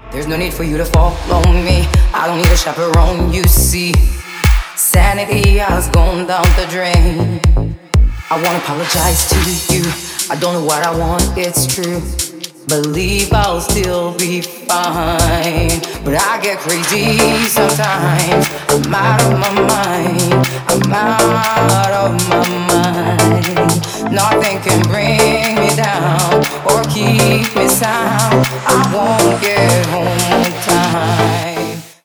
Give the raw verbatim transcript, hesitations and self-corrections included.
There's no need for you to follow me. I don't need a chaperone, you see. Sanity has gone down the drain. I wanna apologize to you. I don't know what I want, it's true. Believe I'll still be fine. But I get crazy sometimes. I'm out of my mind. I'm out of my mind. Nothing can bring me down or keep me sound. I won't get home